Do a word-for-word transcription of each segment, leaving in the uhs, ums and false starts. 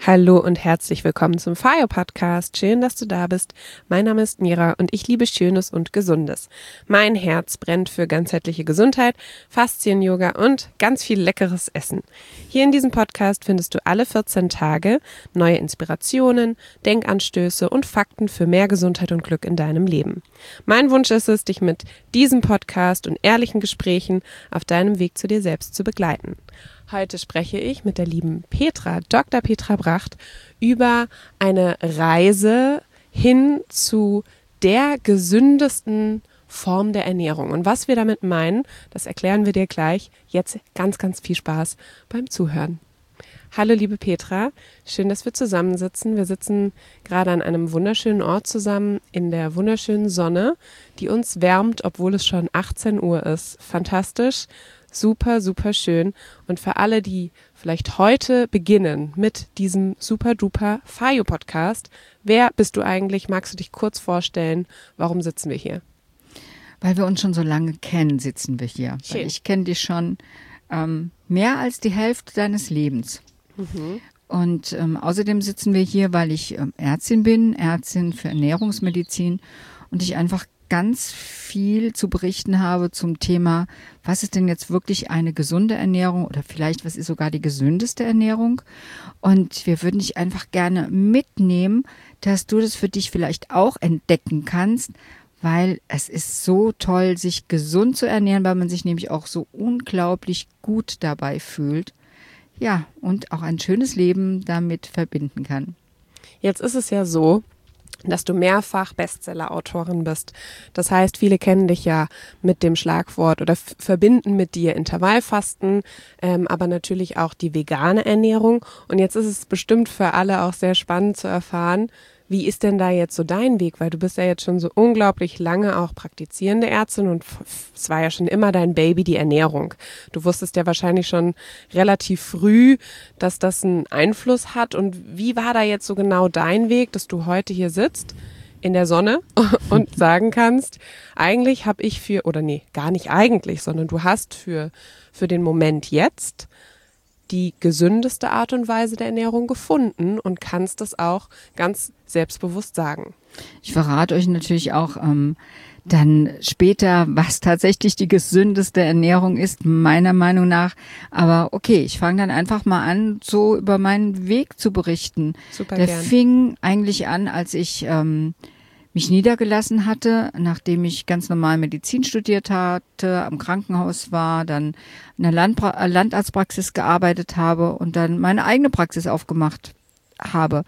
Hallo und herzlich willkommen zum F A I O-Podcast. Schön, dass du da bist. Mein Name ist Mira und ich liebe Schönes und Gesundes. Mein Herz brennt für ganzheitliche Gesundheit, Faszien-Yoga und ganz viel leckeres Essen. Hier in diesem Podcast findest du alle vierzehn Tage neue Inspirationen, Denkanstöße und Fakten für mehr Gesundheit und Glück in deinem Leben. Mein Wunsch ist es, dich mit diesem Podcast und ehrlichen Gesprächen auf deinem Weg zu dir selbst zu begleiten. Heute spreche ich mit der lieben Petra, Doktor Petra Bracht, über eine Reise hin zu der gesündesten Form der Ernährung. Und was wir damit meinen, das erklären wir dir gleich. Jetzt ganz, ganz viel Spaß beim Zuhören. Hallo liebe Petra, schön, dass wir zusammensitzen. Wir sitzen gerade an einem wunderschönen Ort zusammen in der wunderschönen Sonne, die uns wärmt, obwohl es schon achtzehn Uhr ist. Fantastisch. Super, super schön. Und für alle, die vielleicht heute beginnen mit diesem super duper F A I O-Podcast, wer bist du eigentlich? Magst du dich kurz vorstellen? Warum sitzen wir hier? Weil wir uns schon so lange kennen, sitzen wir hier. Schön. Weil ich kenne dich schon ähm, mehr als die Hälfte deines Lebens. Mhm. Und ähm, außerdem sitzen wir hier, weil ich ähm, Ärztin bin, Ärztin für Ernährungsmedizin und ich einfach ganz viel zu berichten habe zum Thema, was ist denn jetzt wirklich eine gesunde Ernährung oder vielleicht, was ist sogar die gesündeste Ernährung? Und wir würden dich einfach gerne mitnehmen, dass du das für dich vielleicht auch entdecken kannst, weil es ist so toll, sich gesund zu ernähren, weil man sich nämlich auch so unglaublich gut dabei fühlt. Ja, und auch ein schönes Leben damit verbinden kann. Jetzt ist es ja so, dass du mehrfach Bestseller-Autorin bist. Das heißt, viele kennen dich ja mit dem Schlagwort oder f- verbinden mit dir Intervallfasten, ähm, aber natürlich auch die vegane Ernährung. Und jetzt ist es bestimmt für alle auch sehr spannend zu erfahren, wie ist denn da jetzt so dein Weg? Weil du bist ja jetzt schon so unglaublich lange auch praktizierende Ärztin und f- es war ja schon immer dein Baby, die Ernährung. Du wusstest ja wahrscheinlich schon relativ früh, dass das einen Einfluss hat. Und wie war da jetzt so genau dein Weg, dass du heute hier sitzt in der Sonne und sagen kannst, eigentlich habe ich für, oder nee, gar nicht eigentlich, sondern du hast für, für den Moment jetzt die gesündeste Art und Weise der Ernährung gefunden und kannst das auch ganz selbstbewusst sagen. Ich verrate euch natürlich auch ähm, dann später, was tatsächlich die gesündeste Ernährung ist, meiner Meinung nach. Aber okay, ich fange dann einfach mal an, so über meinen Weg zu berichten. Super Der gern. fing eigentlich an, als ich ähm, mich niedergelassen hatte, nachdem ich ganz normal Medizin studiert hatte, am Krankenhaus war, dann in der Landpra- Landarztpraxis gearbeitet habe und dann meine eigene Praxis aufgemacht habe.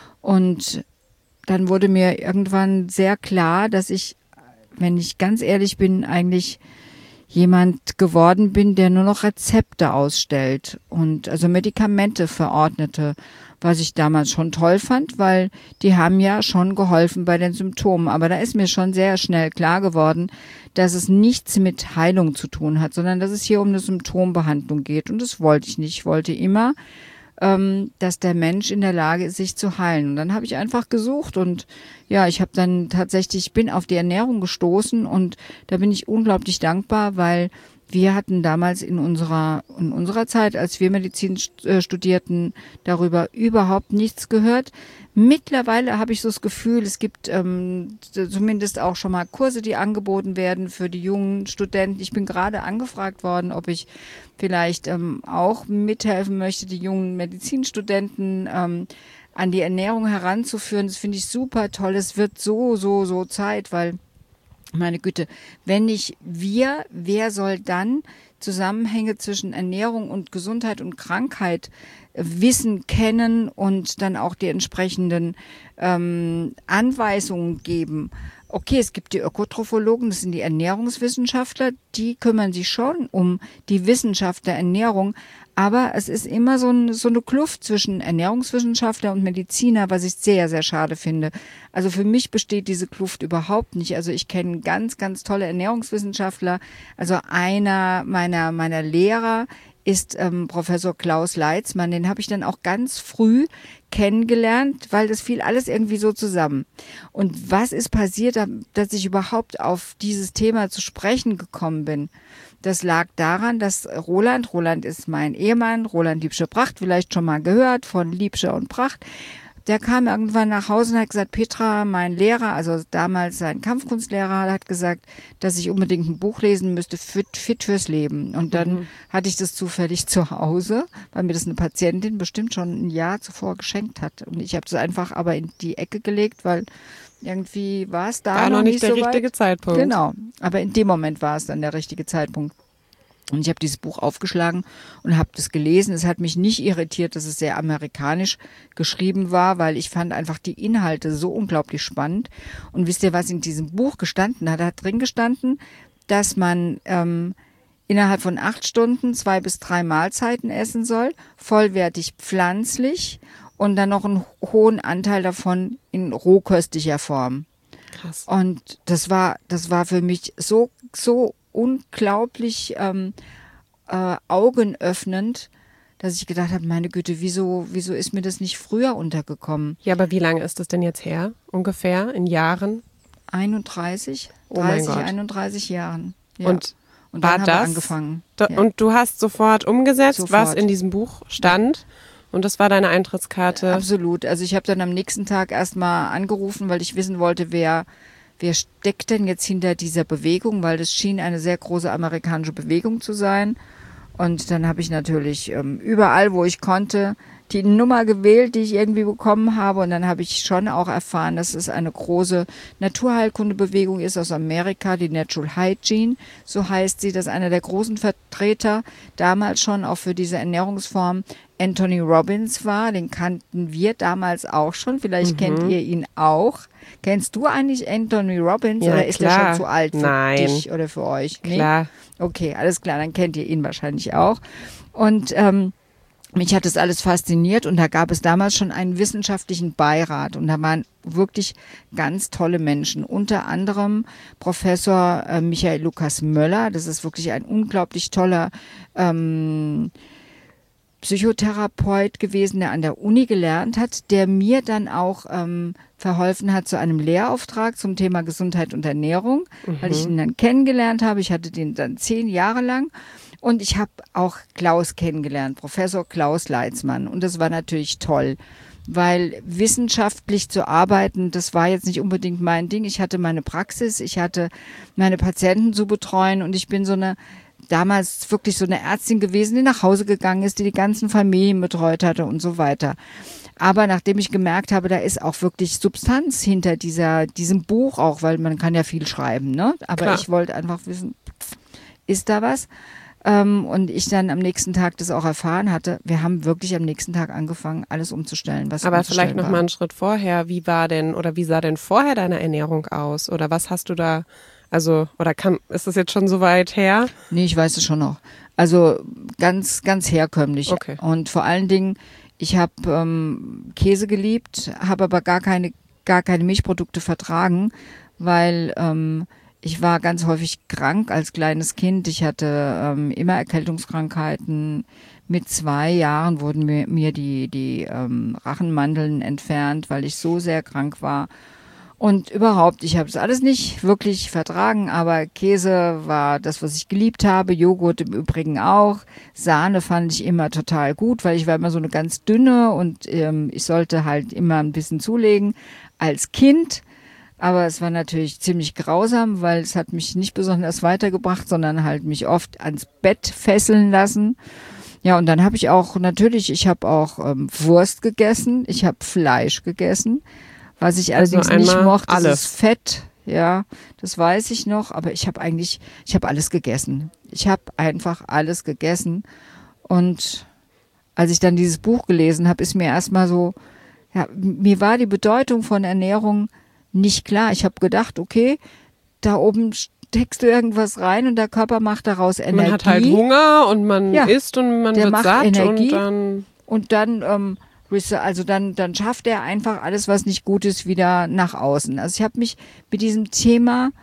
Und dann wurde mir irgendwann sehr klar, dass ich, wenn ich ganz ehrlich bin, eigentlich jemand geworden bin, der nur noch Rezepte ausstellt und also Medikamente verordnete, was ich damals schon toll fand, weil die haben ja schon geholfen bei den Symptomen. Aber da ist mir schon sehr schnell klar geworden, dass es nichts mit Heilung zu tun hat, sondern dass es hier um eine Symptombehandlung geht. Und das wollte ich nicht. Ich wollte immer, ähm, dass der Mensch in der Lage ist, sich zu heilen. Und dann habe ich einfach gesucht und ja, ich habe dann tatsächlich, bin auf die Ernährung gestoßen und da bin ich unglaublich dankbar, weil wir hatten damals in unserer, in unserer Zeit, als wir Medizin studierten, darüber überhaupt nichts gehört. Mittlerweile habe ich so das Gefühl, es gibt ähm, zumindest auch schon mal Kurse, die angeboten werden für die jungen Studenten. Ich bin gerade angefragt worden, ob ich vielleicht ähm, auch mithelfen möchte, die jungen Medizinstudenten ähm, an die Ernährung heranzuführen. Das finde ich super toll. Es wird so, so, so Zeit, weil meine Güte, wenn nicht wir, wer soll dann Zusammenhänge zwischen Ernährung und Gesundheit und Krankheit wissen, kennen und dann auch die entsprechenden ähm, Anweisungen geben? Okay, es gibt die Ökotrophologen, das sind die Ernährungswissenschaftler, die kümmern sich schon um die Wissenschaft der Ernährung, aber es ist immer so, ein, so eine Kluft zwischen Ernährungswissenschaftler und Mediziner, was ich sehr, sehr schade finde. Also für mich besteht diese Kluft überhaupt nicht. Also ich kenne ganz, ganz tolle Ernährungswissenschaftler. Also einer meiner, meiner Lehrer ist ähm, Professor Klaus Leitzmann. Den habe ich dann auch ganz früh kennengelernt, weil das fiel alles irgendwie so zusammen. Und was ist passiert, dass ich überhaupt auf dieses Thema zu sprechen gekommen bin? Das lag daran, dass Roland, Roland ist mein Ehemann, Roland Liebscher-Pracht, vielleicht schon mal gehört von Liebscher und Pracht, der kam irgendwann nach Hause und hat gesagt, Petra, mein Lehrer, also damals sein Kampfkunstlehrer, hat gesagt, dass ich unbedingt ein Buch lesen müsste, fit, fit fürs Leben. Und dann mhm. hatte ich das zufällig zu Hause, weil mir das eine Patientin bestimmt schon ein Jahr zuvor geschenkt hat. Und ich habe das einfach aber in die Ecke gelegt, weil irgendwie war es da war noch nicht nicht der so richtige weit. Zeitpunkt. Genau, aber in dem Moment war es dann der richtige Zeitpunkt. Und ich habe dieses Buch aufgeschlagen und habe das gelesen. Es hat mich nicht irritiert, dass es sehr amerikanisch geschrieben war, weil ich fand einfach die Inhalte so unglaublich spannend. Und wisst ihr, was in diesem Buch gestanden hat? Da hat drin gestanden, dass man ähm, innerhalb von acht Stunden zwei bis drei Mahlzeiten essen soll, vollwertig pflanzlich und dann noch einen hohen Anteil davon in rohköstlicher Form. Krass. Und das war, das war für mich so, so unglaublich ähm, äh, augenöffnend, dass ich gedacht habe, meine Güte, wieso, wieso ist mir das nicht früher untergekommen? Ja, aber wie lange ist das denn jetzt her? Ungefähr in Jahren? einunddreißig, Oh mein dreißig, Gott. einunddreißig Jahren. Ja. Und, Und war dann haben das? wir angefangen. Da, Ja. Und du hast sofort umgesetzt, Sofort. was in diesem Buch stand? Und das war deine Eintrittskarte? Absolut. Also ich habe dann am nächsten Tag erstmal angerufen, weil ich wissen wollte, wer Wer steckt denn jetzt hinter dieser Bewegung? Weil das schien eine sehr große amerikanische Bewegung zu sein. Und dann habe ich natürlich ähm, überall, wo ich konnte, die Nummer gewählt, die ich irgendwie bekommen habe. Und dann habe ich schon auch erfahren, dass es eine große Naturheilkundebewegung ist aus Amerika, die Natural Hygiene. So heißt sie, dass einer der großen Vertreter damals schon auch für diese Ernährungsform Anthony Robbins war. Den kannten wir damals auch schon. Vielleicht mhm. kennt ihr ihn auch. Kennst du eigentlich Anthony Robbins Ja, oder ist klar. der schon zu alt für Nein. dich oder für euch? Nee? Klar. Okay, alles klar, dann kennt ihr ihn wahrscheinlich auch. Und ähm, mich hat das alles fasziniert und da gab es damals schon einen wissenschaftlichen Beirat und da waren wirklich ganz tolle Menschen. Unter anderem Professor äh, Michael Lukas Möller, das ist wirklich ein unglaublich toller ähm, Psychotherapeut gewesen, der an der Uni gelernt hat, der mir dann auch ähm, verholfen hat zu einem Lehrauftrag zum Thema Gesundheit und Ernährung, mhm. weil ich ihn dann kennengelernt habe. Ich hatte den dann zehn Jahre lang und ich habe auch Klaus kennengelernt, Professor Klaus Leitzmann. Und das war natürlich toll, weil wissenschaftlich zu arbeiten, das war jetzt nicht unbedingt mein Ding. Ich hatte meine Praxis, ich hatte meine Patienten zu betreuen und ich bin so eine damals wirklich so eine Ärztin gewesen, die nach Hause gegangen ist, die die ganzen Familien betreut hatte und so weiter. Aber nachdem ich gemerkt habe, da ist auch wirklich Substanz hinter dieser, diesem Buch auch, weil man kann ja viel schreiben, ne? Aber Klar. Ich wollte einfach wissen, ist da was? Ähm, und ich dann am nächsten Tag das auch erfahren hatte. Wir haben wirklich am nächsten Tag angefangen, alles umzustellen, was Aber umzustellen vielleicht noch war. mal einen Schritt vorher. Wie war denn oder wie sah denn vorher deine Ernährung aus? Oder was hast du da, also, oder kann, ist das jetzt schon so weit her? Nee, ich weiß es schon noch. Also ganz, ganz herkömmlich. Okay. Und vor allen Dingen, ich habe ähm, Käse geliebt, habe aber gar keine, gar keine Milchprodukte vertragen, weil ähm, ich war ganz häufig krank als kleines Kind. Ich hatte ähm, immer Erkältungskrankheiten. Mit zwei Jahren wurden mir, mir die, die ähm, Rachenmandeln entfernt, weil ich so sehr krank war. Und überhaupt, ich habe es alles nicht wirklich vertragen, aber Käse war das, was ich geliebt habe, Joghurt im Übrigen auch. Sahne fand ich immer total gut, weil ich war immer so eine ganz dünne und ähm, ich sollte halt immer ein bisschen zulegen als Kind. Aber es war natürlich ziemlich grausam, weil es hat mich nicht besonders weitergebracht, sondern halt mich oft ans Bett fesseln lassen. Ja, und dann habe ich auch, natürlich, ich habe auch ähm, Wurst gegessen, ich habe Fleisch gegessen. Was ich allerdings also nicht mochte, alles. ist Fett. Ja, das weiß ich noch. Aber ich habe eigentlich, ich habe alles gegessen. Ich habe einfach alles gegessen. Und als ich dann dieses Buch gelesen habe, ist mir erstmal so, ja, mir war die Bedeutung von Ernährung nicht klar. Ich habe gedacht, okay, da oben steckst du irgendwas rein und der Körper macht daraus Energie. Man hat halt Hunger und man ja, isst und man der wird macht satt Energie und dann... Und dann, ähm, also dann, dann schafft er einfach alles, was nicht gut ist, wieder nach außen. Also ich habe mich mit diesem Thema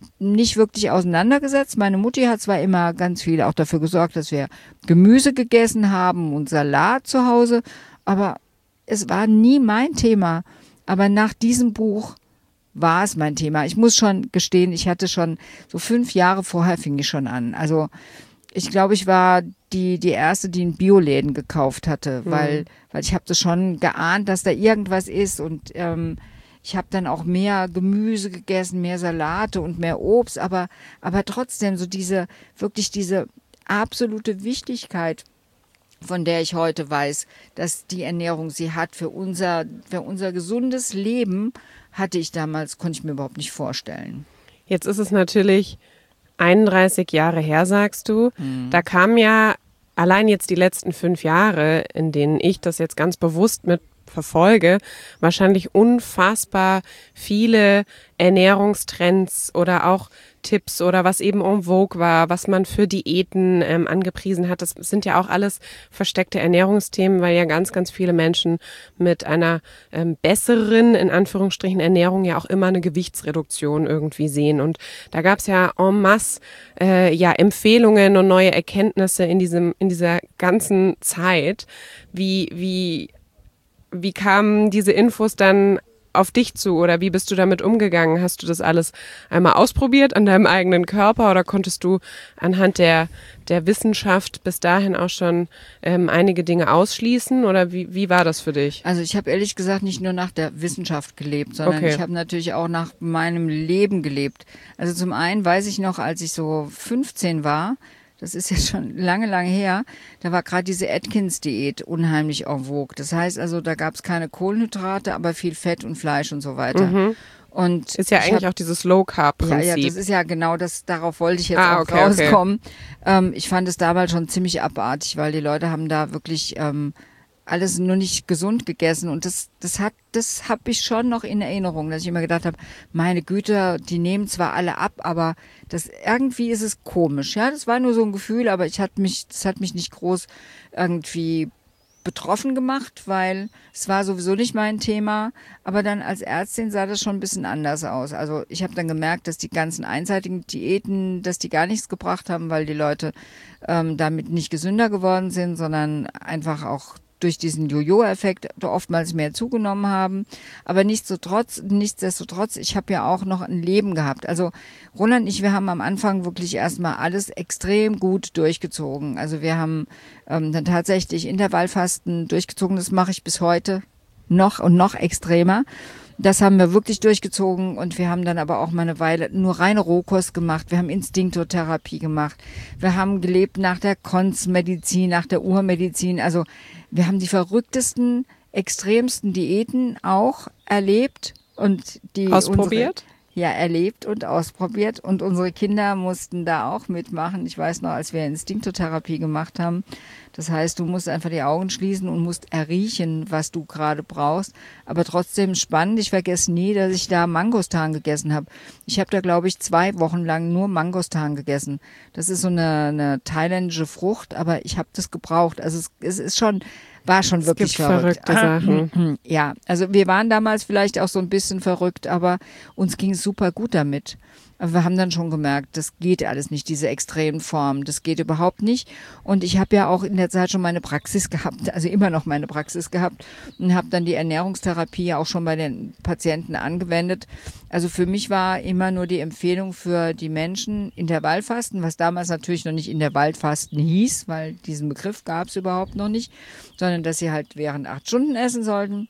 nicht wirklich auseinandergesetzt. Meine Mutti hat zwar immer ganz viel auch dafür gesorgt, dass wir Gemüse gegessen haben und Salat zu Hause, aber es war nie mein Thema. Aber nach diesem Buch war es mein Thema. Ich muss schon gestehen, ich hatte schon so fünf Jahre vorher fing ich schon an. Also ich glaube, ich war die die erste, die in Bioläden gekauft hatte, mhm. weil weil ich habe das schon geahnt, dass da irgendwas ist und ähm, ich habe dann auch mehr Gemüse gegessen, mehr Salate und mehr Obst, aber aber trotzdem so diese wirklich diese absolute Wichtigkeit, von der ich heute weiß, dass die Ernährung sie hat für unser für unser gesundes Leben, hatte ich damals, konnte ich mir überhaupt nicht vorstellen. Jetzt ist es natürlich einunddreißig Jahre her, sagst du. Mhm. Da kamen ja allein jetzt die letzten fünf Jahre, in denen ich das jetzt ganz bewusst mit verfolge, wahrscheinlich unfassbar viele Ernährungstrends oder auch Tipps oder was eben en vogue war, was man für Diäten ähm, angepriesen hat. Das sind ja auch alles versteckte Ernährungsthemen, weil ja ganz, ganz viele Menschen mit einer ähm, besseren, in Anführungsstrichen, Ernährung ja auch immer eine Gewichtsreduktion irgendwie sehen. Und da gab es ja en masse äh, ja, Empfehlungen und neue Erkenntnisse in diesem, in dieser ganzen Zeit. Wie, wie, wie kamen diese Infos dann auf dich zu oder wie bist du damit umgegangen? Hast du das alles einmal ausprobiert an deinem eigenen Körper oder konntest du anhand der, der Wissenschaft bis dahin auch schon ähm, einige Dinge ausschließen oder wie, wie war das für dich? Also ich habe ehrlich gesagt nicht nur nach der Wissenschaft gelebt, sondern okay. ich habe natürlich auch nach meinem Leben gelebt. Also zum einen weiß ich noch, als ich so fünfzehn war, das ist jetzt schon lange, lange her, da war gerade diese Atkins-Diät unheimlich en vogue. Das heißt also, da gab es keine Kohlenhydrate, aber viel Fett und Fleisch und so weiter. Mhm. Und ist ja eigentlich hab, auch dieses Low-Carb-Prinzip. Ja, ja, das ist ja genau das, darauf wollte ich jetzt ah, auch okay, rauskommen. Okay. Ähm, ich fand es damals schon ziemlich abartig, weil die Leute haben da wirklich ähm, alles nur nicht gesund gegessen und das das hat das habe ich schon noch in Erinnerung, dass ich immer gedacht habe, meine Güte, die nehmen zwar alle ab, aber das irgendwie ist es komisch. Ja, das war nur so ein Gefühl, aber ich hat mich das hat mich nicht groß irgendwie betroffen gemacht, weil es war sowieso nicht mein Thema, aber dann als Ärztin sah das schon ein bisschen anders aus. Also ich habe dann gemerkt, dass die ganzen einseitigen Diäten, dass die gar nichts gebracht haben, weil die Leute ähm, damit nicht gesünder geworden sind, sondern einfach auch durch diesen Jojo-Effekt oftmals mehr zugenommen haben. Aber nichtsdestotrotz, nichtsdestotrotz, ich habe ja auch noch ein Leben gehabt. Also Roland und ich, wir haben am Anfang wirklich erstmal alles extrem gut durchgezogen. Also wir haben ähm, dann tatsächlich Intervallfasten durchgezogen. Das mache ich bis heute noch und noch extremer. Das haben wir wirklich durchgezogen und wir haben dann aber auch mal eine Weile nur reine Rohkost gemacht. Wir haben Instinktotherapie gemacht. Wir haben gelebt nach der Konzmedizin, nach der Urmedizin. Also wir haben die verrücktesten, extremsten Diäten auch erlebt und die ausprobiert. Unsere, ja, erlebt und ausprobiert und unsere Kinder mussten da auch mitmachen. Ich weiß noch, als wir Instinktotherapie gemacht haben, das heißt, du musst einfach die Augen schließen und musst erriechen, was du gerade brauchst. Aber trotzdem spannend. Ich vergesse nie, dass ich da Mangostan gegessen habe. Ich habe da, glaube ich, zwei Wochen lang nur Mangostan gegessen. Das ist so eine, eine thailändische Frucht, aber ich habe das gebraucht. Also es, es ist schon, war schon es wirklich gibt verrückt. verrückte Sachen. Ja, also wir waren damals vielleicht auch so ein bisschen verrückt, aber uns ging es super gut damit. Aber wir haben dann schon gemerkt, das geht alles nicht, diese extremen Formen, das geht überhaupt nicht. Und ich habe ja auch in der Zeit schon meine Praxis gehabt, also immer noch meine Praxis gehabt und habe dann die Ernährungstherapie auch schon bei den Patienten angewendet. Also für mich war immer nur die Empfehlung für die Menschen Intervallfasten, was damals natürlich noch nicht Intervallfasten hieß, weil diesen Begriff gab es überhaupt noch nicht, sondern dass sie halt während acht Stunden essen sollten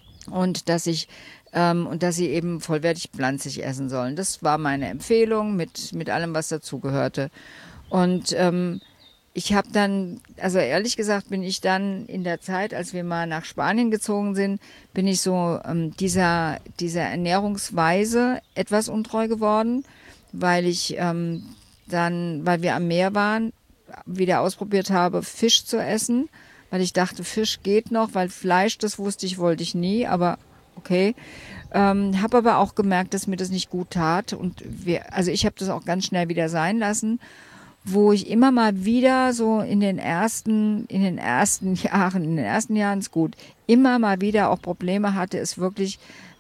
und dass ich Ähm, und dass sie eben vollwertig pflanzlich essen sollen. Das war meine Empfehlung mit, mit allem, was dazugehörte. Und ähm, ich habe dann, also ehrlich gesagt bin ich dann in der Zeit, als wir mal nach Spanien gezogen sind, bin ich so ähm, dieser, dieser Ernährungsweise etwas untreu geworden, weil ich ähm, dann, weil wir am Meer waren, wieder ausprobiert habe, Fisch zu essen, weil ich dachte, Fisch geht noch, weil Fleisch, das wusste ich, wollte ich nie, aber okay, ähm, habe aber auch gemerkt, dass mir das nicht gut tat und wir, also ich habe das auch ganz schnell wieder sein lassen, wo ich immer mal wieder so in den ersten, in den ersten Jahren, in den ersten Jahren ist gut, immer mal wieder auch Probleme hatte, ist wirklich,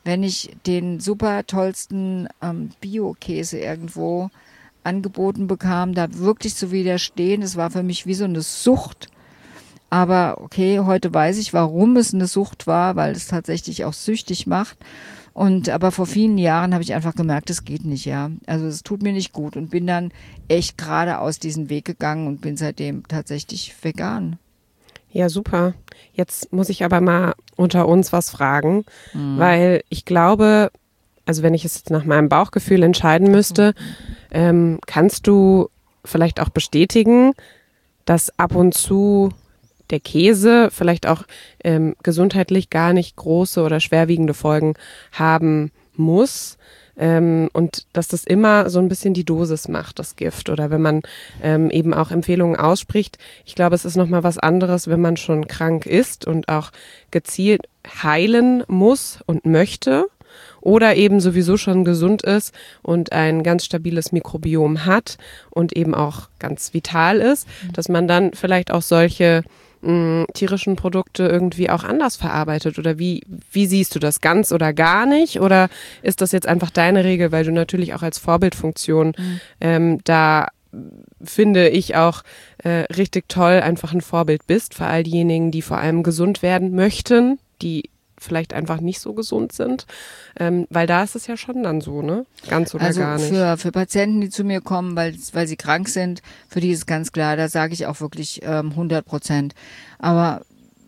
wenn ich den super tollsten ähm, Bio-Käse irgendwo angeboten bekam, da wirklich zu widerstehen. Das war für mich wie so eine Sucht. Aber okay, heute weiß ich, warum es eine Sucht war, weil es tatsächlich auch süchtig macht. Und aber vor vielen Jahren habe ich einfach gemerkt, es geht nicht, ja. Also es tut mir nicht gut und bin dann echt gerade aus diesem Weg gegangen und bin seitdem tatsächlich vegan. Ja, super. Jetzt muss ich aber mal unter uns was fragen, Mhm. weil ich glaube, also wenn ich es jetzt nach meinem Bauchgefühl entscheiden müsste, ähm, kannst du vielleicht auch bestätigen, dass ab und zu der Käse vielleicht auch ähm, gesundheitlich gar nicht große oder schwerwiegende Folgen haben muss ähm, und dass das immer so ein bisschen die Dosis macht, das Gift. Oder wenn man ähm, eben auch Empfehlungen ausspricht. Ich glaube, es ist nochmal was anderes, wenn man schon krank ist und auch gezielt heilen muss und möchte. Oder eben sowieso schon gesund ist und ein ganz stabiles Mikrobiom hat und eben auch ganz vital ist, dass man dann vielleicht auch solche mh, tierischen Produkte irgendwie auch anders verarbeitet. Oder wie, wie siehst du das? Ganz oder gar nicht? Oder ist das jetzt einfach deine Regel, weil du natürlich auch als Vorbildfunktion mhm. ähm, da finde ich auch äh, richtig toll, einfach ein Vorbild bist für all diejenigen, die vor allem gesund werden möchten, die vielleicht einfach nicht so gesund sind, ähm, weil da ist es ja schon dann so, ne? Ganz oder also gar nicht. Für, für Patienten, die zu mir kommen, weil, weil sie krank sind, für die ist ganz klar, da sage ich auch wirklich ähm, hundert Prozent. Aber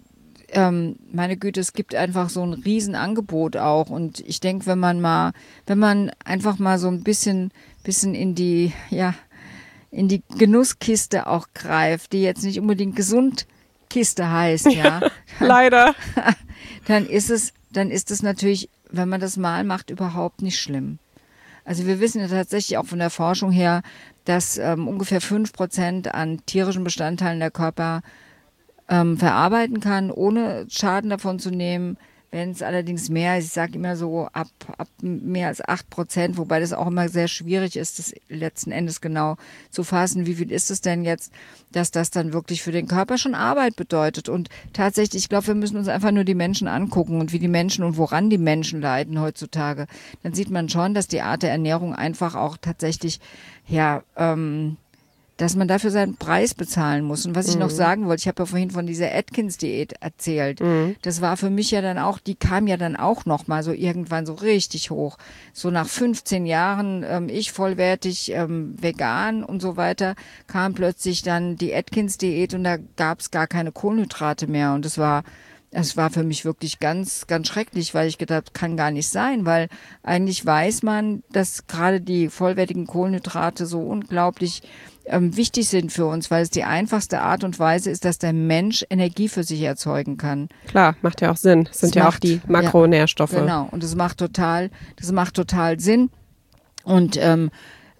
ähm, meine Güte, es gibt einfach so ein Riesenangebot auch und ich denke, wenn man mal, wenn man einfach mal so ein bisschen, bisschen in die, ja, in die Genusskiste auch greift, die jetzt nicht unbedingt Gesundkiste heißt, ja. ja leider. Dann ist es, dann ist es natürlich, wenn man das mal macht, überhaupt nicht schlimm. Also wir wissen ja tatsächlich auch von der Forschung her, dass ähm, ungefähr fünf Prozent an tierischen Bestandteilen der Körper ähm, verarbeiten kann, ohne Schaden davon zu nehmen. Wenn es allerdings mehr ist, ich sage immer so ab, ab mehr als acht Prozent, wobei das auch immer sehr schwierig ist, das letzten Endes genau zu fassen, wie viel ist es denn jetzt, dass das dann wirklich für den Körper schon Arbeit bedeutet. Und tatsächlich, ich glaube, wir müssen uns einfach nur die Menschen angucken und wie die Menschen und woran die Menschen leiden heutzutage. Dann sieht man schon, dass die Art der Ernährung einfach auch tatsächlich, ja, ähm, dass man dafür seinen Preis bezahlen muss. Und was ich mhm. noch sagen wollte, ich habe ja vorhin von dieser Atkins-Diät erzählt. Mhm. Das war für mich ja dann auch, die kam ja dann auch noch mal so irgendwann so richtig hoch. So nach fünfzehn Jahren, ähm, ich vollwertig ähm, vegan und so weiter, kam plötzlich dann die Atkins-Diät und da gab es gar keine Kohlenhydrate mehr. Und es war Es war für mich wirklich ganz, ganz schrecklich, weil ich gedacht, kann gar nicht sein, weil eigentlich weiß man, dass gerade die vollwertigen Kohlenhydrate so unglaublich ähm, wichtig sind für uns, weil es die einfachste Art und Weise ist, dass der Mensch Energie für sich erzeugen kann. Klar, macht ja auch Sinn. Das sind das ja macht, auch die Makronährstoffe. Ja, genau, und das macht total, das macht total Sinn. Und ähm,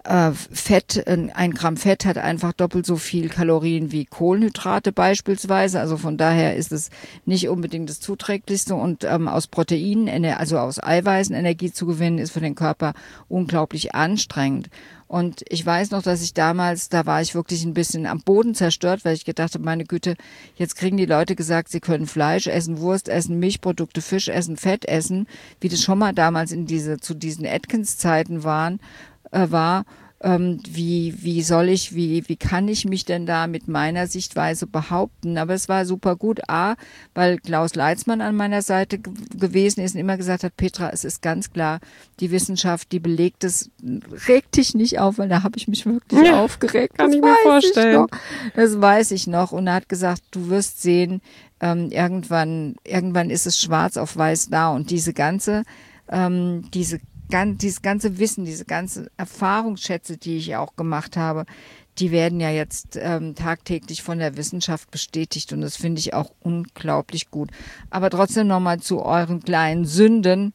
Fett, ein Gramm Fett hat einfach doppelt so viel Kalorien wie Kohlenhydrate beispielsweise. Also von daher ist es nicht unbedingt das Zuträglichste. Und ähm, aus Proteinen, also aus Eiweißen Energie zu gewinnen, ist für den Körper unglaublich anstrengend. Und ich weiß noch, dass ich damals, da war ich wirklich ein bisschen am Boden zerstört, weil ich gedacht habe, meine Güte, jetzt kriegen die Leute gesagt, sie können Fleisch essen, Wurst essen, Milchprodukte, Fisch essen, Fett essen, wie das schon mal damals in diese, zu diesen Atkins-Zeiten waren. war, ähm, wie, wie soll ich, wie, wie kann ich mich denn da mit meiner Sichtweise behaupten? Aber es war super gut, A, weil Klaus Leitzmann an meiner Seite g- gewesen ist und immer gesagt hat, Petra, es ist ganz klar, die Wissenschaft, die belegt es, regt dich nicht auf, weil da habe ich mich wirklich ja, aufgeregt. Kann das ich mir vorstellen. Ich noch. Das weiß ich noch. Und er hat gesagt, du wirst sehen, ähm, irgendwann, irgendwann ist es schwarz auf weiß da und diese ganze, ähm, diese Ganz, dieses ganze Wissen, diese ganze Erfahrungsschätze, die ich auch gemacht habe, die werden ja jetzt ähm, tagtäglich von der Wissenschaft bestätigt und das finde ich auch unglaublich gut. Aber trotzdem nochmal zu euren kleinen Sünden.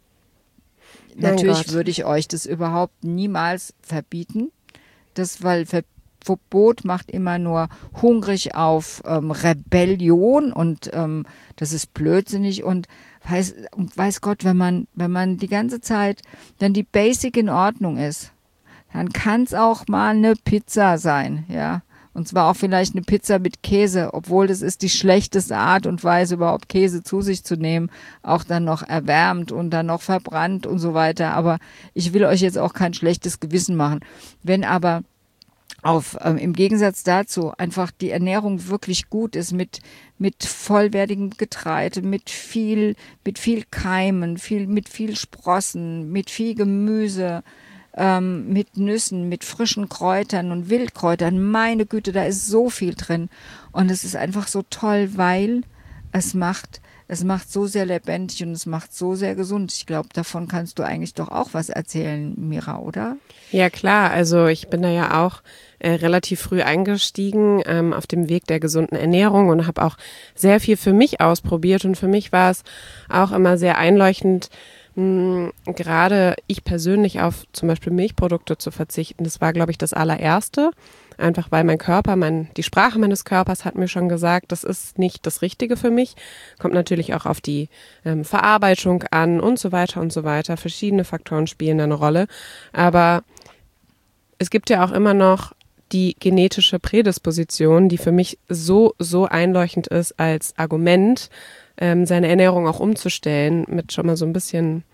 Mein Natürlich Gott. würde ich euch das überhaupt niemals verbieten. Das, weil Ver- Verbot macht immer nur hungrig auf ähm, Rebellion und ähm, das ist blödsinnig und weiß, weiß Gott, wenn man, wenn man die ganze Zeit dann die Basic in Ordnung ist, dann kann es auch mal eine Pizza sein, ja. Und zwar auch vielleicht eine Pizza mit Käse, obwohl das ist die schlechteste Art und Weise, überhaupt Käse zu sich zu nehmen, auch dann noch erwärmt und dann noch verbrannt und so weiter. Aber ich will euch jetzt auch kein schlechtes Gewissen machen. Wenn aber auf, ähm, im Gegensatz dazu einfach die Ernährung wirklich gut ist mit, mit vollwertigem Getreide, mit viel, mit viel Keimen, viel, mit viel Sprossen, mit viel Gemüse, ähm, mit Nüssen, mit frischen Kräutern und Wildkräutern. Meine Güte, da ist so viel drin. Und es ist einfach so toll, weil es macht, es macht so sehr lebendig und es macht so sehr gesund. Ich glaube, davon kannst du eigentlich doch auch was erzählen, Mira, oder? Ja, klar. Also ich bin da ja auch äh, relativ früh eingestiegen ähm, auf dem Weg der gesunden Ernährung und habe auch sehr viel für mich ausprobiert. Und für mich war es auch immer sehr einleuchtend, mh, gerade ich persönlich auf zum Beispiel Milchprodukte zu verzichten. Das war, glaube ich, das allererste. Einfach weil mein Körper, mein, die Sprache meines Körpers hat mir schon gesagt, das ist nicht das Richtige für mich. Kommt natürlich auch auf die ähm, Verarbeitung an und so weiter und so weiter. Verschiedene Faktoren spielen da eine Rolle. Aber es gibt ja auch immer noch die genetische Prädisposition, die für mich so, so einleuchtend ist als Argument, ähm, seine Ernährung auch umzustellen, mit schon mal so ein bisschen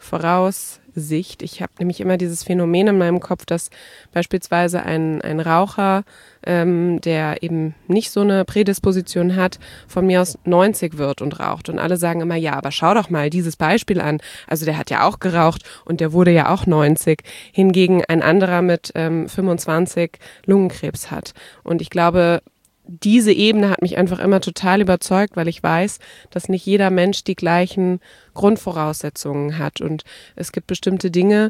Voraussicht. Ich habe nämlich immer dieses Phänomen in meinem Kopf, dass beispielsweise ein, ein Raucher, ähm, der eben nicht so eine Prädisposition hat, von mir aus neunzig wird und raucht. Und alle sagen immer, ja, aber schau doch mal dieses Beispiel an. Also der hat ja auch geraucht und der wurde ja auch neunzig. Hingegen ein anderer mit ähm, fünfundzwanzig Lungenkrebs hat. Und ich glaube, diese Ebene hat mich einfach immer total überzeugt, weil ich weiß, dass nicht jeder Mensch die gleichen Grundvoraussetzungen hat. Und es gibt bestimmte Dinge,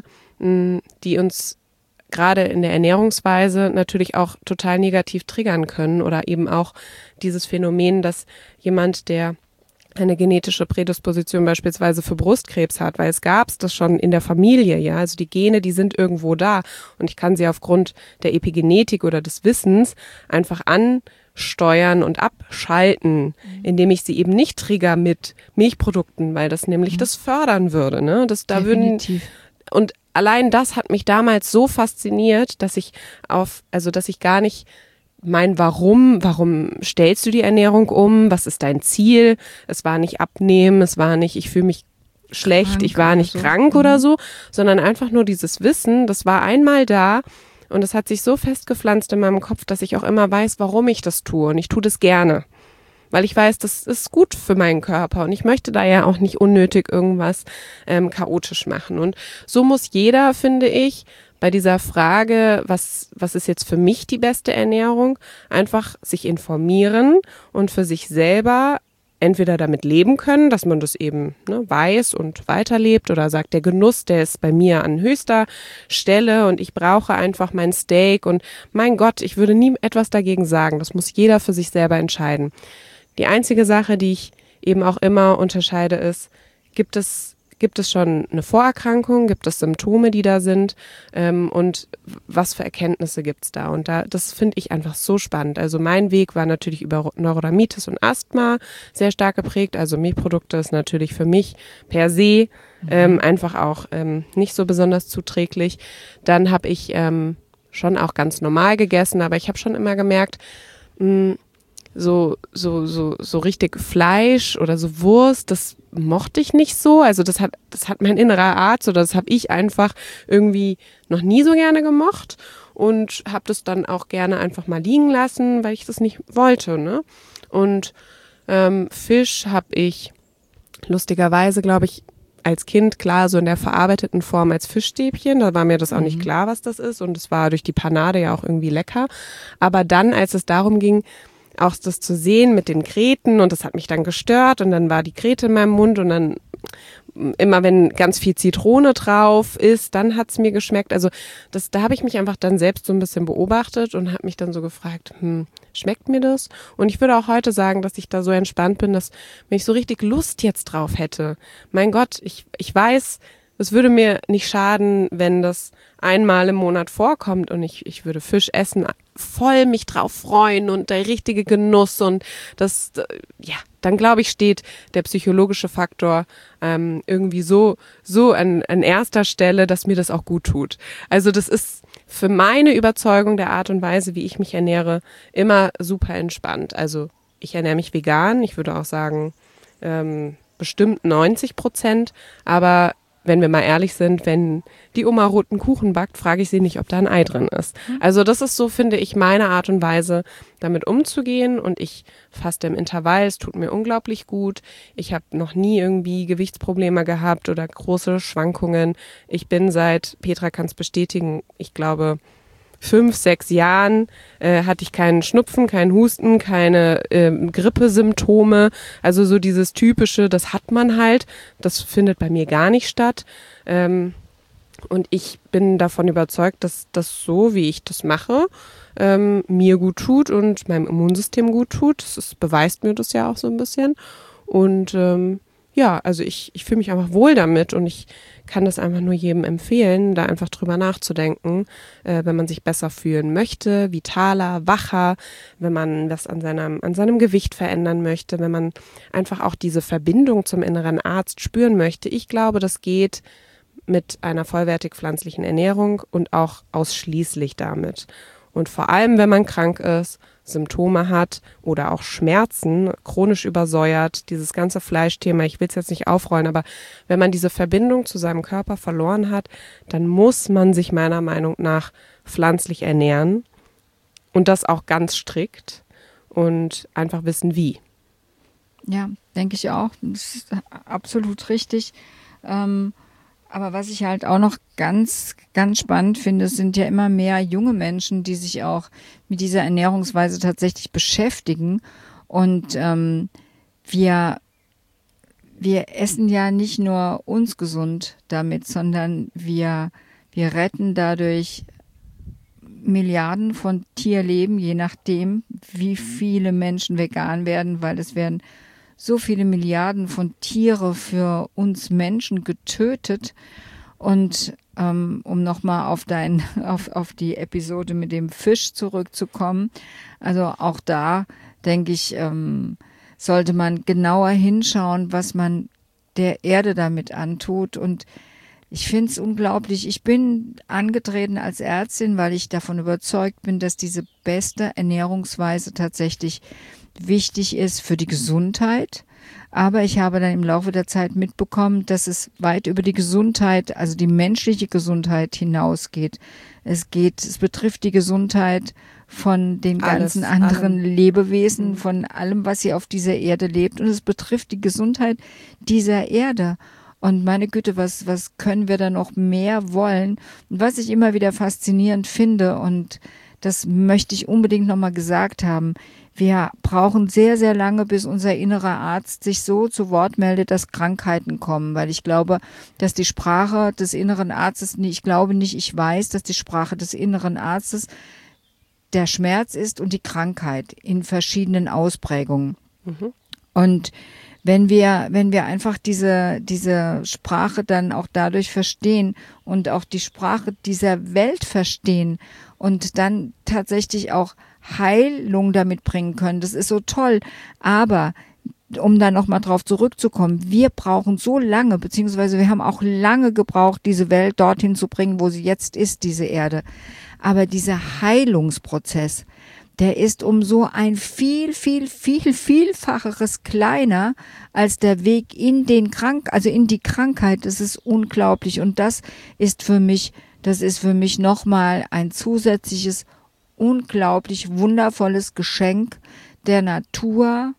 die uns gerade in der Ernährungsweise natürlich auch total negativ triggern können oder eben auch dieses Phänomen, dass jemand, der eine genetische Prädisposition beispielsweise für Brustkrebs hat, weil es gab es das schon in der Familie, ja, also die Gene, die sind irgendwo da und ich kann sie aufgrund der Epigenetik oder des Wissens einfach ansteuern und abschalten, indem ich sie eben nicht trigger mit Milchprodukten, weil das nämlich mhm. das fördern würde, ne, das da Definitiv. würden und allein das hat mich damals so fasziniert, dass ich auf, also dass ich gar nicht mein Warum, warum stellst du die Ernährung um, was ist dein Ziel, es war nicht abnehmen, es war nicht, ich fühle mich schlecht, krank ich war nicht so. krank mhm. oder so, sondern einfach nur dieses Wissen, das war einmal da und es hat sich so festgepflanzt in meinem Kopf, dass ich auch immer weiß, warum ich das tue und ich tue das gerne. Weil ich weiß, das ist gut für meinen Körper und ich möchte da ja auch nicht unnötig irgendwas ähm, chaotisch machen. Und so muss jeder, finde ich, bei dieser Frage, was, was ist jetzt für mich die beste Ernährung, einfach sich informieren und für sich selber entweder damit leben können, dass man das eben ne, weiß und weiterlebt oder sagt, der Genuss, der ist bei mir an höchster Stelle und ich brauche einfach mein Steak und mein Gott, ich würde nie etwas dagegen sagen. Das muss jeder für sich selber entscheiden. Die einzige Sache, die ich eben auch immer unterscheide, ist, gibt es Gibt es schon eine Vorerkrankung? Gibt es Symptome, die da sind? Ähm, und was für Erkenntnisse gibt es da? Und da, das finde ich einfach so spannend. Also mein Weg war natürlich über Neurodermitis und Asthma sehr stark geprägt. Also Milchprodukte ist natürlich für mich per se ähm, einfach auch ähm, nicht so besonders zuträglich. Dann habe ich ähm, schon auch ganz normal gegessen, aber ich habe schon immer gemerkt, mh, so so so so richtig Fleisch oder so Wurst, das mochte ich nicht so. Also das hat das hat mein innerer Arzt oder das habe ich einfach irgendwie noch nie so gerne gemocht und habe das dann auch gerne einfach mal liegen lassen, weil ich das nicht wollte, ne? Und ähm, Fisch habe ich lustigerweise, glaube ich, als Kind klar so in der verarbeiteten Form als Fischstäbchen. Da war mir das auch mhm. nicht klar, was das ist und es war durch die Panade ja auch irgendwie lecker. Aber dann, als es darum ging, auch das zu sehen mit den Gräten und das hat mich dann gestört und dann war die Gräte in meinem Mund und dann immer wenn ganz viel Zitrone drauf ist, dann hat's mir geschmeckt. Also das, da habe ich mich einfach dann selbst so ein bisschen beobachtet und habe mich dann so gefragt, hm, schmeckt mir das? Und ich würde auch heute sagen, dass ich da so entspannt bin, dass wenn ich so richtig Lust jetzt drauf hätte, mein Gott, ich, ich weiß, es würde mir nicht schaden, wenn das einmal im Monat vorkommt und ich, ich würde Fisch essen, voll mich drauf freuen und der richtige Genuss und das, ja, dann glaube ich, steht der psychologische Faktor ähm, irgendwie so, so an, an erster Stelle, dass mir das auch gut tut. Also das ist für meine Überzeugung der Art und Weise, wie ich mich ernähre, immer super entspannt. Also ich ernähre mich vegan, ich würde auch sagen, ähm, bestimmt neunzig Prozent, aber wenn wir mal ehrlich sind, wenn die Oma roten Kuchen backt, frage ich sie nicht, ob da ein Ei drin ist. Also das ist so, finde ich, meine Art und Weise, damit umzugehen. Und ich faste im Intervall, es tut mir unglaublich gut. Ich habe noch nie irgendwie Gewichtsprobleme gehabt oder große Schwankungen. Ich bin seit, Petra kann es bestätigen, ich glaube, fünf, sechs Jahren äh, hatte ich keinen Schnupfen, keinen Husten, keine äh, Grippesymptome. Also so dieses typische, das hat man halt. Das findet bei mir gar nicht statt. Ähm, und ich bin davon überzeugt, dass das so, wie ich das mache, ähm, mir gut tut und meinem Immunsystem gut tut. Das ist, beweist mir das ja auch so ein bisschen. Und ähm, ja, also ich, ich fühle mich einfach wohl damit und ich kann das einfach nur jedem empfehlen, da einfach drüber nachzudenken, äh, wenn man sich besser fühlen möchte, vitaler, wacher, wenn man was an seinem, an seinem Gewicht verändern möchte, wenn man einfach auch diese Verbindung zum inneren Arzt spüren möchte. Ich glaube, das geht mit einer vollwertig pflanzlichen Ernährung und auch ausschließlich damit. Und vor allem, wenn man krank ist, Symptome hat oder auch Schmerzen, chronisch übersäuert, dieses ganze Fleischthema, ich will es jetzt nicht aufrollen, aber wenn man diese Verbindung zu seinem Körper verloren hat, dann muss man sich meiner Meinung nach pflanzlich ernähren und das auch ganz strikt und einfach wissen, wie. Ja, denke ich auch. Das ist absolut richtig. Ähm Aber was ich halt auch noch ganz, ganz spannend finde, sind ja immer mehr junge Menschen, die sich auch mit dieser Ernährungsweise tatsächlich beschäftigen. Und ähm, wir, wir essen ja nicht nur uns gesund damit, sondern wir, wir retten dadurch Milliarden von Tierleben, je nachdem, wie viele Menschen vegan werden, weil es werden so viele Milliarden von Tiere für uns Menschen getötet. Und ähm, um nochmal auf dein, auf, auf die Episode mit dem Fisch zurückzukommen, also auch da, denke ich, ähm, sollte man genauer hinschauen, was man der Erde damit antut. Und ich finde es unglaublich. Ich bin angetreten als Ärztin, weil ich davon überzeugt bin, dass diese beste Ernährungsweise tatsächlich wichtig ist für die Gesundheit. Aber ich habe dann im Laufe der Zeit mitbekommen, dass es weit über die Gesundheit, also die menschliche Gesundheit hinausgeht. Es geht, es betrifft die Gesundheit von den ganzen Alles, anderen allem. Lebewesen, von allem, was hier auf dieser Erde lebt. Und es betrifft die Gesundheit dieser Erde. Und meine Güte, was, was können wir da noch mehr wollen? Und was ich immer wieder faszinierend finde, und das möchte ich unbedingt nochmal gesagt haben, wir brauchen sehr, sehr lange, bis unser innerer Arzt sich so zu Wort meldet, dass Krankheiten kommen. Weil ich glaube, dass die Sprache des inneren Arztes, ich glaube nicht, ich weiß, dass die Sprache des inneren Arztes der Schmerz ist und die Krankheit in verschiedenen Ausprägungen. Mhm. Und wenn wir, wenn wir einfach diese, diese Sprache dann auch dadurch verstehen und auch die Sprache dieser Welt verstehen und dann tatsächlich auch Heilung damit bringen können, das ist so toll. Aber um da nochmal drauf zurückzukommen, wir brauchen so lange, beziehungsweise wir haben auch lange gebraucht, diese Welt dorthin zu bringen, wo sie jetzt ist, diese Erde. Aber dieser Heilungsprozess, der ist um so ein viel, viel, viel, vielfacheres kleiner als der Weg in den Krank, also in die Krankheit. Das ist unglaublich. Und das ist für mich, das ist für mich nochmal ein zusätzliches, unglaublich wundervolles Geschenk der Natur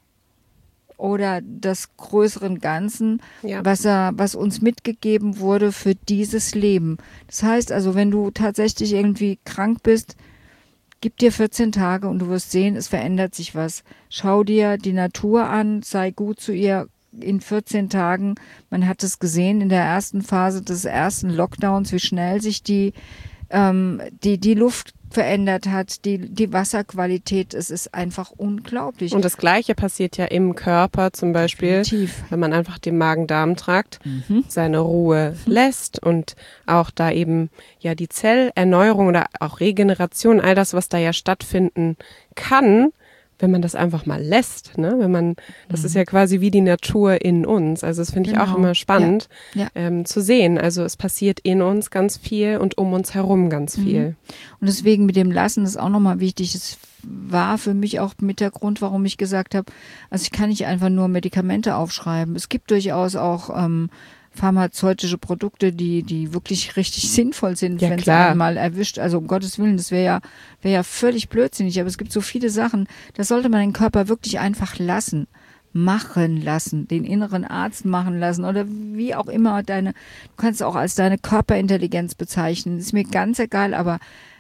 oder des größeren Ganzen, ja. was er, was uns mitgegeben wurde für dieses Leben. Das heißt also, wenn du tatsächlich irgendwie krank bist, gib dir vierzehn Tage und du wirst sehen, es verändert sich was. Schau dir die Natur an, sei gut zu ihr in vierzehn Tagen. Man hat es gesehen in der ersten Phase des ersten Lockdowns, wie schnell sich die, ähm, die, die Luft verändert hat, die, die Wasserqualität, es ist einfach unglaublich. Und das Gleiche passiert ja im Körper, zum Beispiel, Definitiv. Wenn man einfach den Magen-Darm-Trakt mhm. seine Ruhe mhm. lässt und auch da eben ja die Zellerneuerung oder auch Regeneration, all das, was da ja stattfinden kann, wenn man das einfach mal lässt, ne? Wenn man, das mhm. ist ja quasi wie die Natur in uns. Also das finde ich genau. auch immer spannend ja. Ja. Ähm, zu sehen. Also es passiert in uns ganz viel und um uns herum ganz viel. Mhm. Und deswegen mit dem Lassen ist auch nochmal wichtig. Es war für mich auch mit der Grund, warum ich gesagt habe, also ich kann nicht einfach nur Medikamente aufschreiben. Es gibt durchaus auch ähm, pharmazeutische Produkte, die die wirklich richtig sinnvoll sind, ja, wenn es einmal erwischt. Also um Gottes Willen, das wäre ja wäre ja völlig blödsinnig. Aber es gibt so viele Sachen, das sollte man den Körper wirklich einfach lassen, machen lassen, den inneren Arzt machen lassen oder wie auch immer deine. Du kannst auch als deine Körperintelligenz bezeichnen. Ist mir ganz egal, aber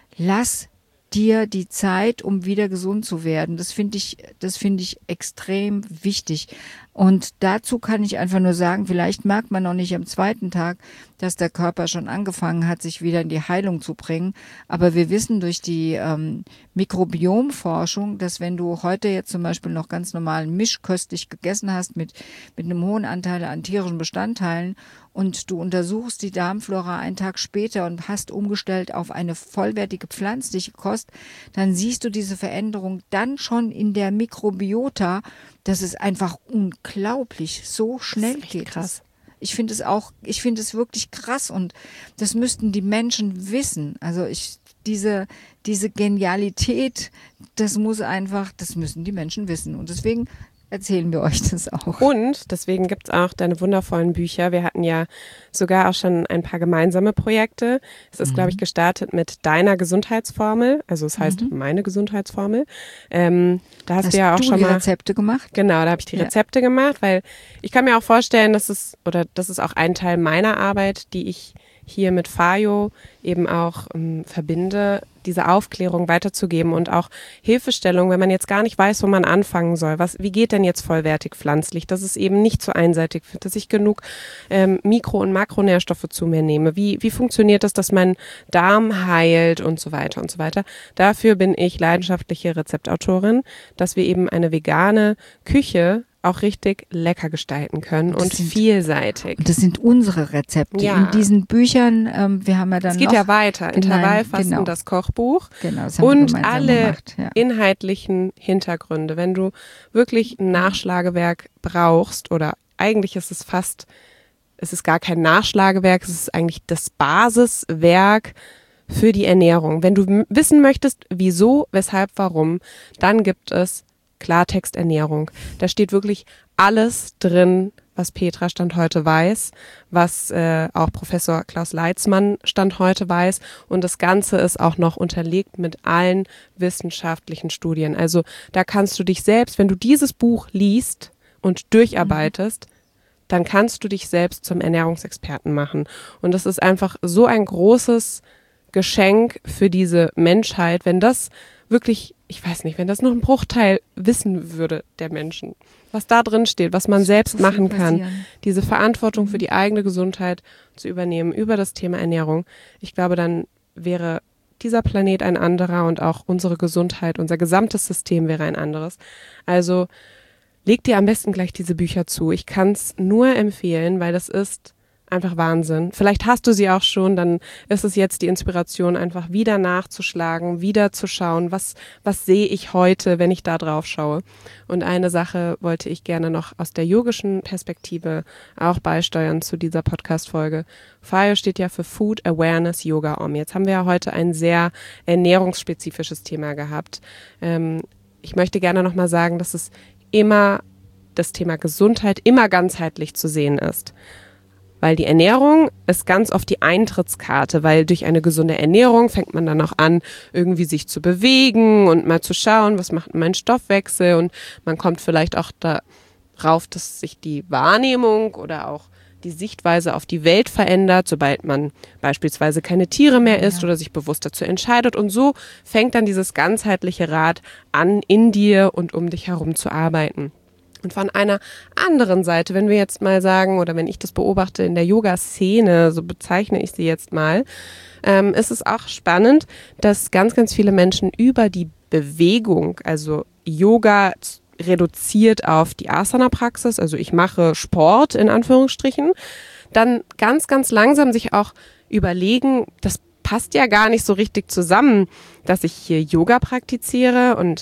lass dir die Zeit, um wieder gesund zu werden. Das finde ich, das finde ich extrem wichtig. Und dazu kann ich einfach nur sagen, vielleicht merkt man noch nicht am zweiten Tag, dass der Körper schon angefangen hat, sich wieder in die Heilung zu bringen. Aber wir wissen durch die ähm, Mikrobiomforschung, dass wenn du heute jetzt zum Beispiel noch ganz normal mischköstlich gegessen hast mit, mit einem hohen Anteil an tierischen Bestandteilen und du untersuchst die Darmflora einen Tag später und hast umgestellt auf eine vollwertige pflanzliche Kost, dann siehst du diese Veränderung dann schon in der Mikrobiota. Das ist einfach unglaublich, so schnell geht krass. Ich finde es auch, ich finde es wirklich krass und das müssten die Menschen wissen. Also ich, diese, diese Genialität, das muss einfach, das müssen die Menschen wissen und deswegen erzählen wir euch das auch. Und deswegen gibt es auch deine wundervollen Bücher. Wir hatten ja sogar auch schon ein paar gemeinsame Projekte. Es ist, mhm. glaube ich, gestartet mit deiner Gesundheitsformel. Also es heißt mhm. meine Gesundheitsformel. Ähm, da hast, hast du ja auch du schon die mal Rezepte gemacht. Genau, da habe ich die Rezepte ja. gemacht, weil ich kann mir auch vorstellen, dass es, oder das ist auch ein Teil meiner Arbeit, die ich hier mit Fayo eben auch ähm, verbinde, diese Aufklärung weiterzugeben und auch Hilfestellung, wenn man jetzt gar nicht weiß, wo man anfangen soll. Was, wie geht denn jetzt vollwertig pflanzlich, dass es eben nicht so einseitig wird, dass ich genug ähm, Mikro- und Makronährstoffe zu mir nehme. Wie, wie funktioniert das, dass mein Darm heilt und so weiter und so weiter. Dafür bin ich leidenschaftliche Rezeptautorin, dass wir eben eine vegane Küche auch richtig lecker gestalten können und, und sind, vielseitig. Und das sind unsere Rezepte. Ja. In diesen Büchern, ähm, wir haben ja dann Es geht noch, ja weiter. Intervallfasten, genau. das Kochbuch genau, das haben und wir alle gemacht, ja. inhaltlichen Hintergründe. Wenn du wirklich ein Nachschlagewerk brauchst oder eigentlich ist es fast, es ist gar kein Nachschlagewerk, es ist eigentlich das Basiswerk für die Ernährung. Wenn du m- wissen möchtest, wieso, weshalb, warum, dann gibt es Klartext Ernährung. Da steht wirklich alles drin, was Petra Stand heute weiß, was äh, auch Professor Klaus Leitzmann Stand heute weiß. Und das Ganze ist auch noch unterlegt mit allen wissenschaftlichen Studien. Also da kannst du dich selbst, wenn du dieses Buch liest und durcharbeitest, mhm. dann kannst du dich selbst zum Ernährungsexperten machen. Und das ist einfach so ein großes Geschenk für diese Menschheit, wenn das wirklich, ich weiß nicht, wenn das noch ein Bruchteil wissen würde der Menschen, was da drin steht, was man selbst so machen kann, diese Verantwortung für die eigene Gesundheit zu übernehmen über das Thema Ernährung. Ich glaube, dann wäre dieser Planet ein anderer und auch unsere Gesundheit, unser gesamtes System wäre ein anderes. Also leg dir am besten gleich diese Bücher zu. Ich kann es nur empfehlen, weil das ist einfach Wahnsinn. Vielleicht hast du sie auch schon, dann ist es jetzt die Inspiration, einfach wieder nachzuschlagen, wieder zu schauen, was, was sehe ich heute, wenn ich da drauf schaue. Und eine Sache wollte ich gerne noch aus der yogischen Perspektive auch beisteuern zu dieser Podcast-Folge. Fayo steht ja für Food Awareness Yoga Om. Jetzt haben wir ja heute ein sehr ernährungsspezifisches Thema gehabt. Ähm, ich möchte gerne nochmal sagen, dass es immer das Thema Gesundheit immer ganzheitlich zu sehen ist. Weil die Ernährung ist ganz oft die Eintrittskarte, weil durch eine gesunde Ernährung fängt man dann auch an, irgendwie sich zu bewegen und mal zu schauen, was macht mein Stoffwechsel, und man kommt vielleicht auch darauf, dass sich die Wahrnehmung oder auch die Sichtweise auf die Welt verändert, sobald man beispielsweise keine Tiere mehr isst, ja, oder sich bewusst dazu entscheidet, und so fängt dann dieses ganzheitliche Rad an, in dir und um dich herum zu arbeiten. Und von einer anderen Seite, wenn wir jetzt mal sagen, oder wenn ich das beobachte in der Yoga-Szene, so bezeichne ich sie jetzt mal, ähm, ist es auch spannend, dass ganz, ganz viele Menschen über die Bewegung, also Yoga reduziert auf die Asana-Praxis, also ich mache Sport in Anführungsstrichen, dann ganz, ganz langsam sich auch überlegen, das passt ja gar nicht so richtig zusammen, dass ich hier Yoga praktiziere und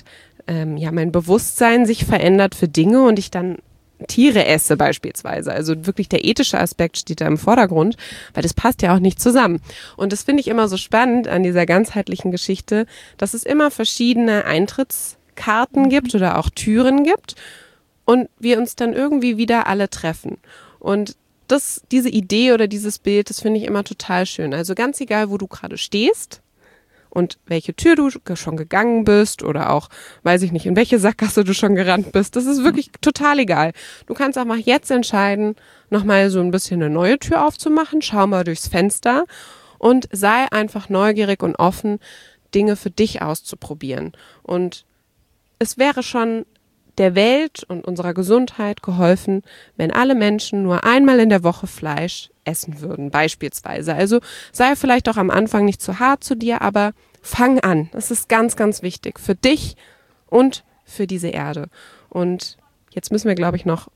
ähm, ja, mein Bewusstsein sich verändert für Dinge und ich dann Tiere esse beispielsweise. Also wirklich der ethische Aspekt steht da im Vordergrund, weil das passt ja auch nicht zusammen. Und das finde ich immer so spannend an dieser ganzheitlichen Geschichte, dass es immer verschiedene Eintrittskarten gibt oder auch Türen gibt und wir uns dann irgendwie wieder alle treffen. Und das, diese Idee oder dieses Bild, das finde ich immer total schön. Also ganz egal, wo du gerade stehst, und welche Tür du schon gegangen bist oder auch, weiß ich nicht, in welche Sackgasse du schon gerannt bist. Das ist wirklich total egal. Du kannst auch mal jetzt entscheiden, nochmal so ein bisschen eine neue Tür aufzumachen. Schau mal durchs Fenster und sei einfach neugierig und offen, Dinge für dich auszuprobieren. Und es wäre schon der Welt und unserer Gesundheit geholfen, wenn alle Menschen nur einmal in der Woche Fleisch essen würden, beispielsweise. Also sei vielleicht auch am Anfang nicht zu hart zu dir, aber fang an. Das ist ganz, ganz wichtig für dich und für diese Erde. Und jetzt müssen wir, glaube ich, noch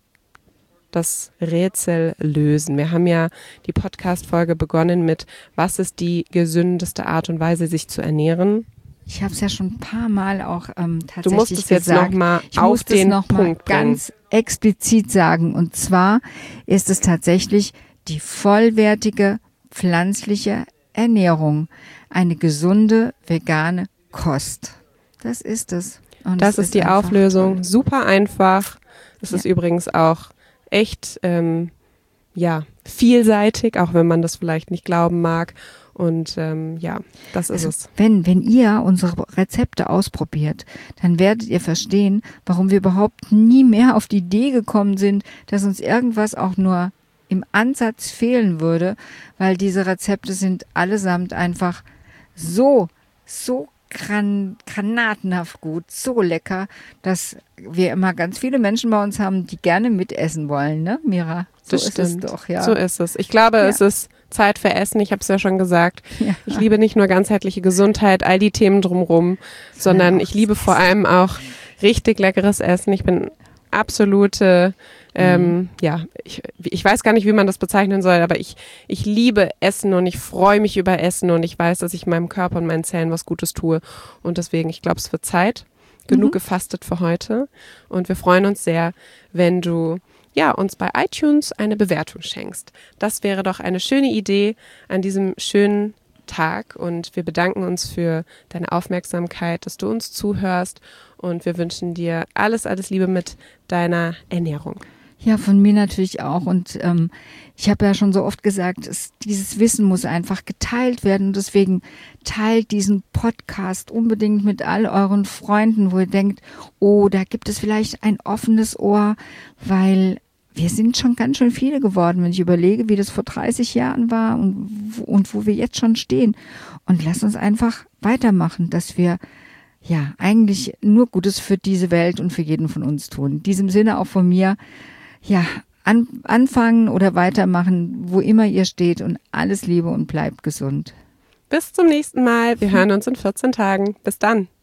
das Rätsel lösen. Wir haben ja die Podcast-Folge begonnen mit, was ist die gesündeste Art und Weise, sich zu ernähren? Ich habe es ja schon ein paar Mal auch ähm, tatsächlich Du musst es jetzt gesagt. noch mal ich auf muss den noch Punkt mal ganz explizit sagen. Und zwar ist es tatsächlich die vollwertige pflanzliche Ernährung, eine gesunde vegane Kost. Das ist es. Und das es ist die einfach Auflösung. toll. Super einfach. Es Ja. ist übrigens auch echt ähm, ja vielseitig, auch wenn man das vielleicht nicht glauben mag. Und ähm, ja, das ist Also, es. wenn, wenn ihr unsere Rezepte ausprobiert, dann werdet ihr verstehen, warum wir überhaupt nie mehr auf die Idee gekommen sind, dass uns irgendwas auch nur im Ansatz fehlen würde, weil diese Rezepte sind allesamt einfach so, so gran, granatenhaft gut, so lecker, dass wir immer ganz viele Menschen bei uns haben, die gerne mitessen wollen, ne, Mira? So Das ist stimmt. es doch, ja. So ist es. Ich glaube, Ja. es ist Zeit für Essen. Ich habe es ja schon gesagt. Ja. Ich liebe nicht nur ganzheitliche Gesundheit, all die Themen drumherum, sondern auch ich liebe das vor allem auch richtig leckeres Essen. Ich bin absolute, ähm, Mhm. ja, ich, ich weiß gar nicht, wie man das bezeichnen soll, aber ich, ich liebe Essen und ich freue mich über Essen und ich weiß, dass ich meinem Körper und meinen Zellen was Gutes tue. Und deswegen, ich glaube, es wird Zeit. Genug Mhm. gefastet für heute. Und wir freuen uns sehr, wenn du ja, uns bei iTunes eine Bewertung schenkst. Das wäre doch eine schöne Idee an diesem schönen Tag und wir bedanken uns für deine Aufmerksamkeit, dass du uns zuhörst und wir wünschen dir alles, alles Liebe mit deiner Ernährung. Ja, von mir natürlich auch. Und ähm, ich habe ja schon so oft gesagt, es, dieses Wissen muss einfach geteilt werden. Und deswegen teilt diesen Podcast unbedingt mit all euren Freunden, wo ihr denkt, oh, da gibt es vielleicht ein offenes Ohr, weil wir sind schon ganz schön viele geworden, wenn ich überlege, wie das vor dreißig Jahren war und, und wo wir jetzt schon stehen. Und lasst uns einfach weitermachen, dass wir ja eigentlich nur Gutes für diese Welt und für jeden von uns tun. In diesem Sinne auch von mir, ja, an, anfangen oder weitermachen, wo immer ihr steht und alles Liebe und bleibt gesund. Bis zum nächsten Mal. Wir hören uns in vierzehn Tagen. Bis dann.